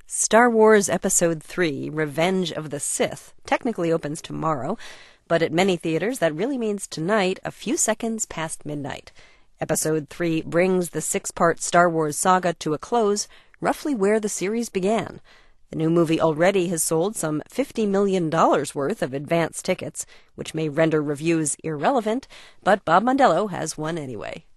Star Wars Episode III, Revenge of the Sith, technically opens tomorrow, but at many theaters that really means tonight, a few seconds past midnight. Episode III brings the six-part Star Wars saga to a close, roughly where the series began. The new movie already has sold some $50 million worth of advance tickets, which may render reviews irrelevant, but Bob Mondello has one anyway.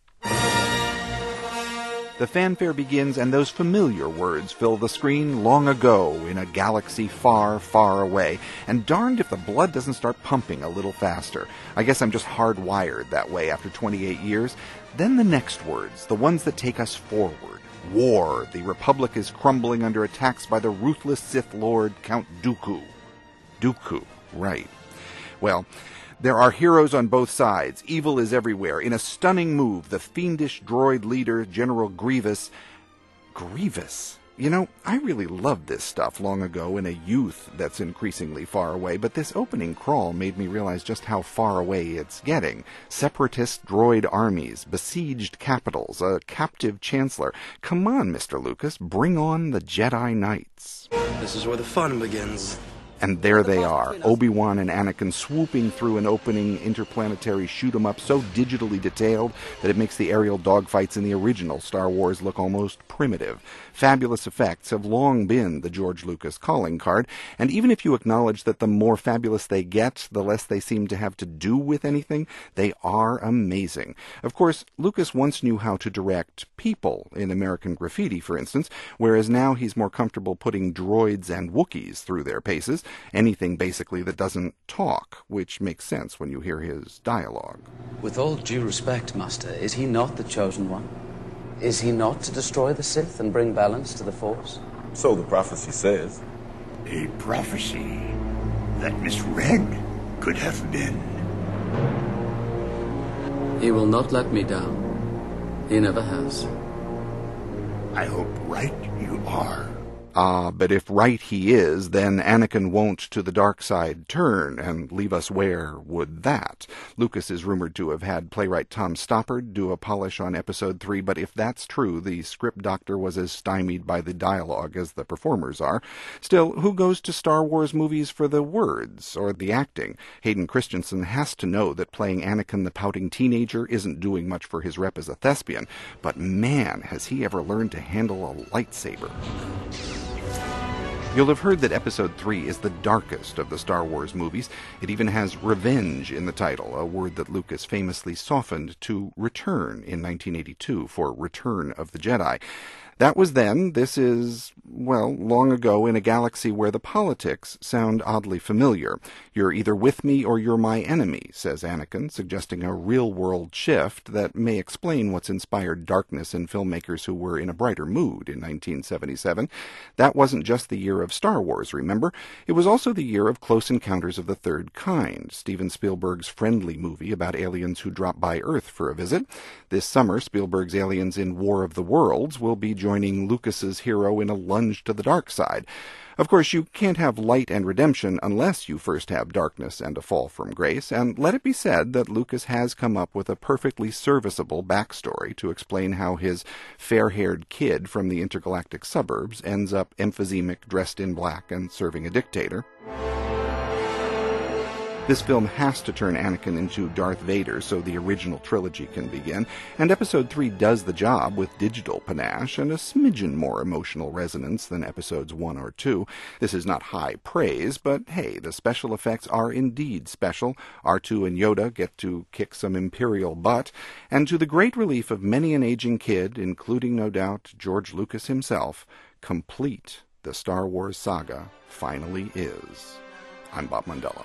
The fanfare begins, and those familiar words fill the screen. Long ago, in a galaxy far, far away. And darned if the blood doesn't start pumping a little faster. I guess I'm just hardwired that way after 28 years. Then the next words, the ones that take us forward. War. The Republic is crumbling under attacks by the ruthless Sith Lord, Count Dooku. Dooku, right. Well, there are heroes on both sides. Evil is everywhere. In a stunning move, the fiendish droid leader, General Grievous... Grievous? You know, I really loved this stuff long ago in a youth that's increasingly far away, but this opening crawl made me realize just how far away it's getting. Separatist droid armies, besieged capitals, a captive chancellor. Come on, Mr. Lucas, bring on the Jedi Knights. This is where the fun begins. And there they are, Obi-Wan and Anakin swooping through an opening interplanetary shoot-'em-up so digitally detailed that it makes the aerial dogfights in the original Star Wars look almost primitive. Fabulous effects have long been the George Lucas calling card, and even if you acknowledge that the more fabulous they get, the less they seem to have to do with anything, they are amazing. Of course, Lucas once knew how to direct people in American Graffiti, for instance, whereas now he's more comfortable putting droids and Wookiees through their paces. Anything, basically, that doesn't talk, which makes sense when you hear his dialogue. With all due respect, Master, is he not the chosen one? Is he not to destroy the Sith and bring balance to the Force? So the prophecy says. A prophecy that misread could have been. He will not let me down. He never has. I hope right you are. But if right he is, then Anakin won't to the dark side turn, and leave us where would that? Lucas is rumored to have had playwright Tom Stoppard do a polish on Episode III, but if that's true, the script doctor was as stymied by the dialogue as the performers are. Still, who goes to Star Wars movies for the words, or the acting? Hayden Christensen has to know that playing Anakin the pouting teenager isn't doing much for his rep as a thespian, but man, has he ever learned to handle a lightsaber. You'll have heard that Episode III is the darkest of the Star Wars movies. It even has revenge in the title, a word that Lucas famously softened to return in 1982 for Return of the Jedi. That was then. This is, well, long ago in a galaxy where the politics sound oddly familiar. You're either with me or you're my enemy, says Anakin, suggesting a real-world shift that may explain what's inspired darkness in filmmakers who were in a brighter mood in 1977. That wasn't just the year of Star Wars, remember? It was also the year of Close Encounters of the Third Kind, Steven Spielberg's friendly movie about aliens who drop by Earth for a visit. This summer, Spielberg's aliens in War of the Worlds will be joining Lucas's hero in a lunge to the dark side. Of course, you can't have light and redemption unless you first have darkness and a fall from grace, and let it be said that Lucas has come up with a perfectly serviceable backstory to explain how his fair-haired kid from the intergalactic suburbs ends up emphysemic, dressed in black, and serving a dictator. This film has to turn Anakin into Darth Vader so the original trilogy can begin, and Episode III does the job with digital panache and a smidgen more emotional resonance than Episodes 1 or 2. This is not high praise, but hey, the special effects are indeed special. R2 and Yoda get to kick some Imperial butt, and to the great relief of many an aging kid, including, no doubt, George Lucas himself, complete the Star Wars saga finally is. I'm Bob Mondello.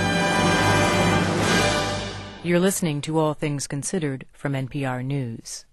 You're listening to All Things Considered from NPR News.